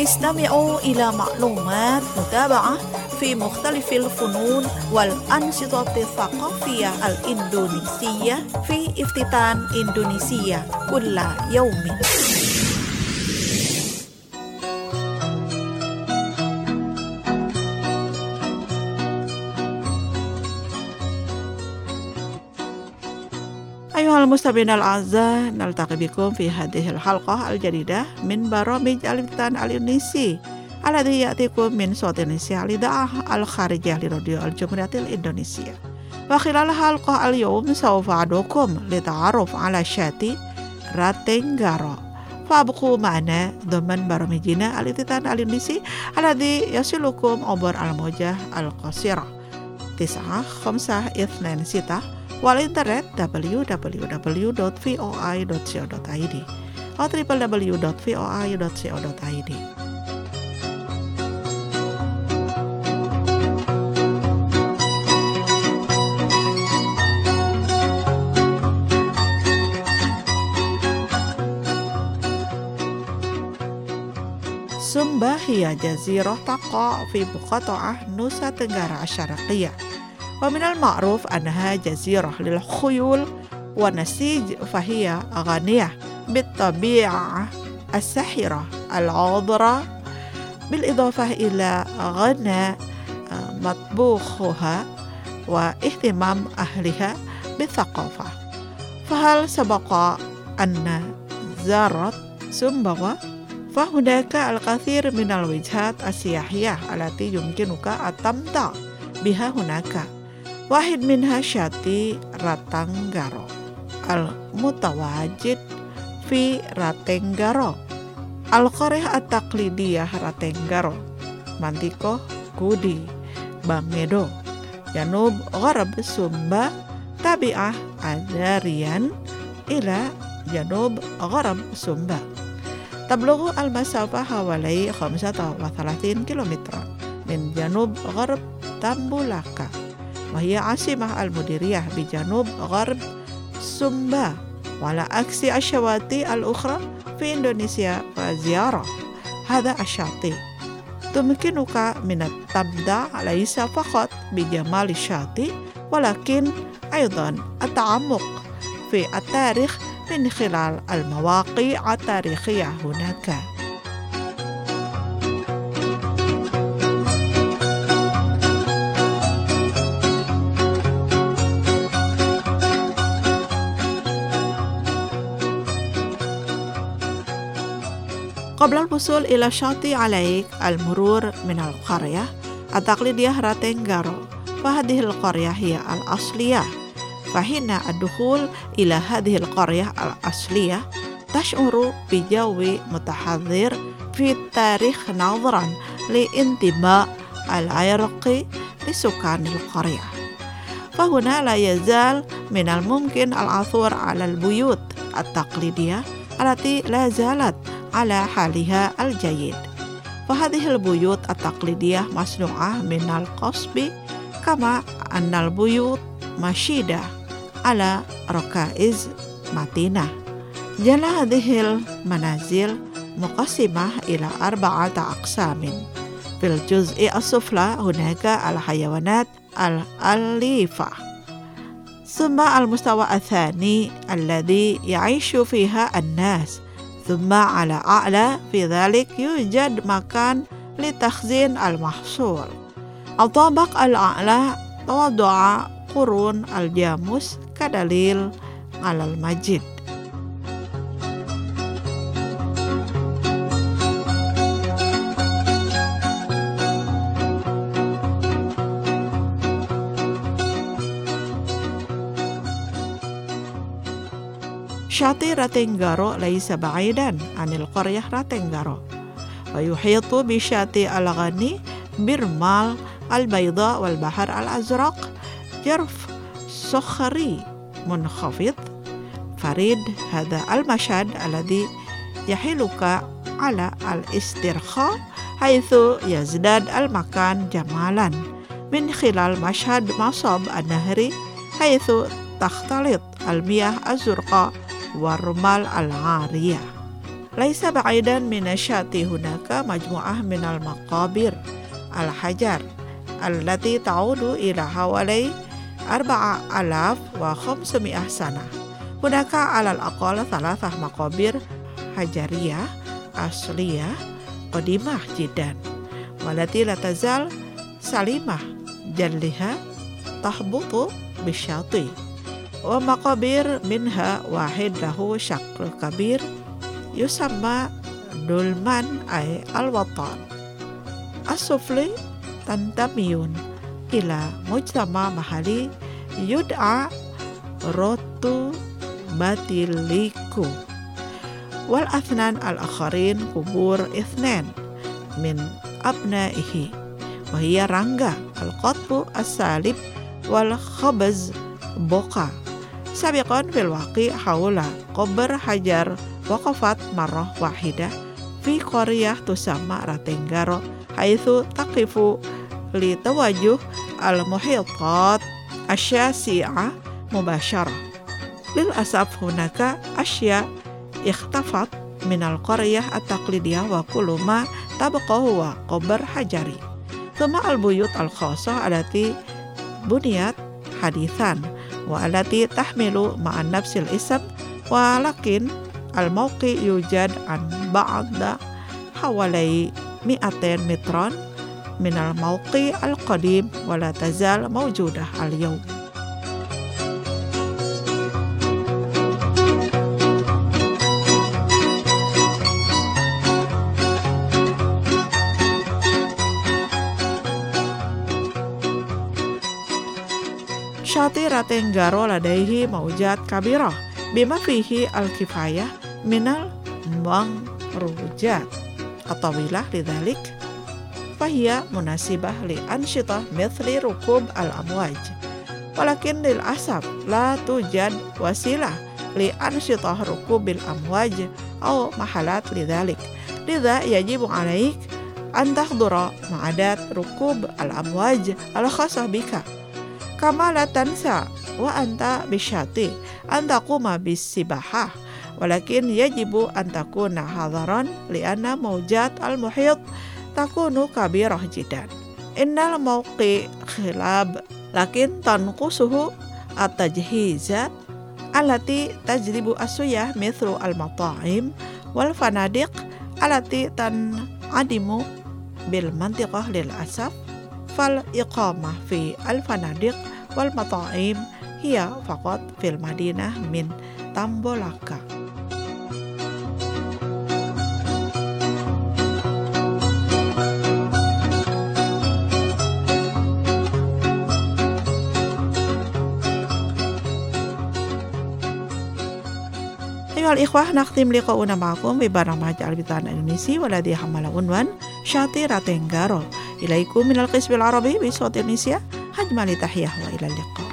استمعوا إلى معلومات متابعة في مختلف الفنون والأنشطة الثقافية الإندونيسية في افتتان إندونيسيا كل يوم. أيها المستمعين الأعزاء، نلتقي بكم في هذه الحلقة الجديدة من برامج الافتتان الإندونيسي الذي يأتيكم من صوت إندونيسيا الإذاعة الخارجية لراديو الجمهورية الإندونيسية. وخلال حلقة اليوم سوف أدعوكم للتعرف على شاتي راتنغارو، فابقوا معنا ضمن برامجنا الافتتان الإندونيسي الذي يصلكم عبر الموجة القصيرة 9526 والإنترنت www.voi.co.id atau www.voi.co.id. Sumba هي جزيرة تقع في مقاطعة نوسا تنغارا الشرقية، ومن المعروف أنها جزيرة للخيول والنسيج، فهي غنية بالطبيعة الساحرة العذرة، بالإضافة إلى غنى مطبوخها واهتمام أهلها بالثقافة. فهل سبق أن زارت سومبا؟ فهناك الكثير من الوجهات السياحية التي يمكنك التمتع بها هناك. واحد منها شاتي راتنغارو المتواجد في راتنغارو. القرية التقليدية راتنغارو منطقة كودي باميدو جنوب غرب سومبا تابعة أداريان إلى جنوب غرب سومبا. تبلغ المسافة حوالي 35 كيلومترا من جنوب غرب تامبولاكا، وهي عاصمة المديرية بجنوب غرب سومبا. وعلى عكس الشواطئ الأخرى في إندونيسيا فزيارة هذا الشاطئ تمكنك من التمتع ليس فقط بجمال الشاطئ، ولكن أيضا التعمق في التاريخ من خلال المواقع التاريخية هناك. قبل الوصول إلى الشاطئ عليك المرور من القرية التقليدية راتنغارو، فهذه القرية هي الأصلية. فحين الدخول إلى هذه القرية الأصلية تشعر بجو متحضر في التاريخ نظرا لانتماء العرق لسكان القرية. فهنا لا يزال من الممكن العثور على البيوت التقليدية التي لا زالت على حالها الجيد. فهذه البيوت التقليدية مصنوعة من القصب، كما أن البيوت مشيدة على ركائز متينة. جل هذه المنازل مقسمة إلى 4 أقسام. في الجزء السفلى هناك الحيوانات الأليفة، ثم المستوى الثاني الذي يعيش فيها الناس، ثم على أعلى في ذلك يوجد مكان لتخزين المحصول. الطابق الأعلى توضع قرون الجاموس كدليل على المجد. شاطئ راتنغارو ليس بعيدا عن القرية راتنغارو، ويحيط بشاطئ الغني برمال البيضاء والبحر الأزرق، جرف صخري منخفض فريد. هذا المشهد الذي يحيلك على الاسترخاء، حيث يزداد المكان جمالا من خلال مشهد مصب النهر، حيث تختلط المياه الزرقاء والرمال العارية. Laisa ba'idan minasyati hunaka majmu'ah minal maqabir al-hajar allati ta'udu ila hawalai 4,500 sana. Hunaka alal aqal thalathah maqabir hajariyah asliyah qadimah jiddan walati la tazal salimah jalliha tahbutu bisyati wa maqabir minha wahid lahu syakl kabir yusamma dulman ay al-watan as-sufli tantamiyun ila mujtama mahali yud'a rotu batiliku wal athnan al-akharin kubur ithnan min abnaihi wa hiya rangga al-qatbu as-salib wal khabaz boka sabiqan fil waqi hawla qabr hajar waqafat marrah wahidah fi qaryah tusamma Ratenggaro haitsu taqifu li tawajuh al-muhitat asyasi'ah mubasyarah. Lil asaf hunaka asya ikhtafat minal qaryah at-taqlidiyah wa kullu ma tabqa huwa qabr hajari. Thumma al-buyut al-khassah allati buniyat hadithan wa allati tahmilu ma'an nafsil ism walakin al-mawqi yujad an ba'da hawalai 200 mitran minal mawqi al-qadim wa la tazal mawjudah al-yawm. Syati Ratenggaro ladaihi maujat kabirah bima fihi al-kifayah minal mangrujat atawilah lidhalik fahiyya munasibah li ansyitah mithli rukub al-amwaj walakin lil asab la tujad wasilah li ansyitah rukubil amwaj au mahalat lidhalik lidha yajibu alaik an tahdura ma'adat rukub al-amwaj al-khasah bika kama la tansa wa anta bisyati an taquma bisibahah walakin yajibu an takuna hadaran lianna mawjat al-muhit takunu kabirah jiddan innal mawqi khilab lakin tanqusuhu at-tajhizat allati tajlibu asuyah mithlu al-mata'im wal fanadiq allati tan'adimu bil mantiqah lil asaf fal iqamah fi al-fanadiq wal mata'im hiya faqat fil madinah min Tambolaka. Ayuhal ikhwah, nakhtim liqa'una ma'akum bi barnamij Al-Bitan Al-Indonesia waladhi hamala unwan Syati Ratenggaro. Ilaikum minal qisbil arabi bi Sawti Indonesia. Hajmali tahiyah wa ilal liqa.